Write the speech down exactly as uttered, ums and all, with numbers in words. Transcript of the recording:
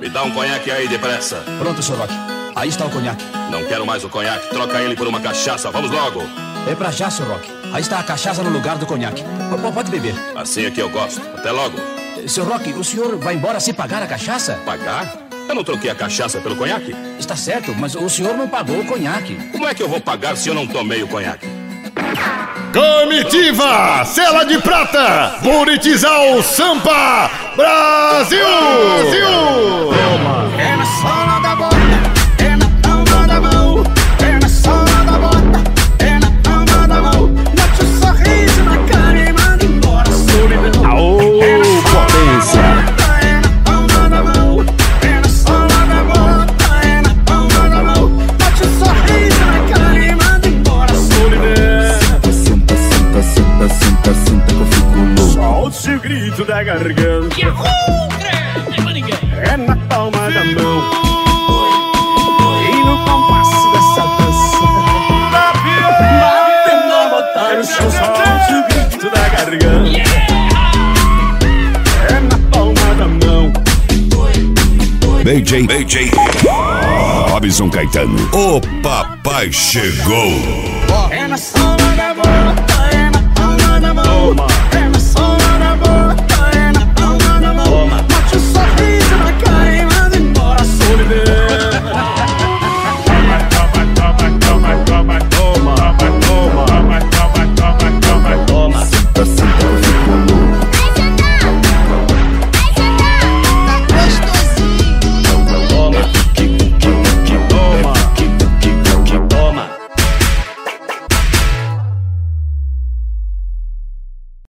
Me dá um conhaque aí, depressa. Pronto, senhor Roque. Aí está o conhaque. Não quero mais o conhaque. Troca ele por uma cachaça. Vamos logo. É pra já, senhor Roque. Aí está a cachaça no lugar do conhaque. P- Pode beber. Assim é que eu gosto. Até logo. Eh, Senhor Roque, o senhor vai embora sem pagar a cachaça? Pagar? Eu não troquei a cachaça pelo conhaque. Está certo, mas o senhor não pagou o conhaque. Como é que eu vou pagar se eu não tomei o conhaque? Comitiva Sela de Prata, Buritizal Sampa, Brasil! Brasil! É na sola da bota, é na palma da mão. É na sola da bota, é na palma da mão. Mete um sorriso na cara e manda embora a solidão. Aô, potência! É na palma da mão, é na sola da bota, é na palma da mão. Mete um sorriso na cara e manda embora a solidão. Senta, senta, senta, senta, senta que eu fico louco. Solte o grito da garganta. É na palma da mão. E no compasso dessa dança, batendo a botar no chão. Solte o grito da garganta. É na palma da mão. B J, B J, Robson Caetano, o papai chegou. É na sola da bota, é na palma da mão. É na